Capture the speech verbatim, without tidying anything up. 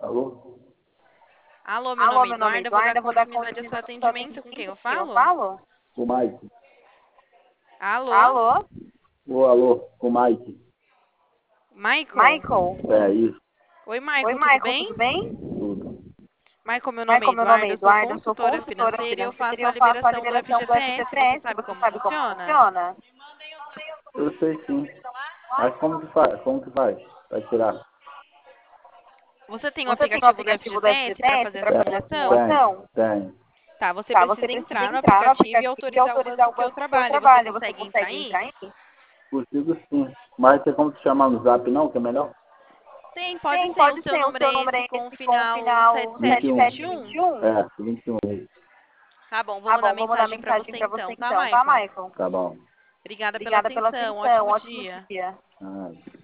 Alô? Alô, meu Alô, nome é meu nome é Eduarda, vou dar Eduarda, vou dar continuidade ao seu continuidade ao seu atendimento. Com quem atendimento. eu Com quem eu falo? falo? O Mike. Alô? Alô? Ô, alô, o Mike. Michael? Michael? É isso, Oi, Oi, Michael, tudo Michael, bem? tudo bem? tudo. Michael, meu nome é Michael, meu nome é Eduarda, eu sou Eduarda, eu sou consultora consultora financeira e eu financeira e faço a eu faço a liberação do liberação do F G T S. Você F G T S. sabe Você como sabe como funciona? funciona? Eu sei sim. Mas como que faz? Como que faz? Vai tirar? Você tem o Você tem o aplicativo do aplicativo do F G T S para F G T S fazer a para fazer a simulação? simulação? Tem. Tá, você Tá, você precisa precisa entrar no entrar no aplicativo e aplicativo e autorizar o autorizar banco o que eu banco que eu trabalho. Você trabalho. Você consegue entrar consegue aí? entrar aí? Consigo sim. Mas tem como te chamar no zap não, que é melhor? Tem, pode Tem, ser. O pode seu ser. O número seu é número é esse com o esse com o final final sete sete dois um? sete sete dois um? É, vinte e um aí. Tá bom, vou Tá mandar bom, vou mandar mensagem para mensagem você para você então, tá, então, tá, Michael? Michael? Tá bom. Obrigada pela Obrigada pela atenção. atenção. Ótimo Ótimo dia. dia. Ah,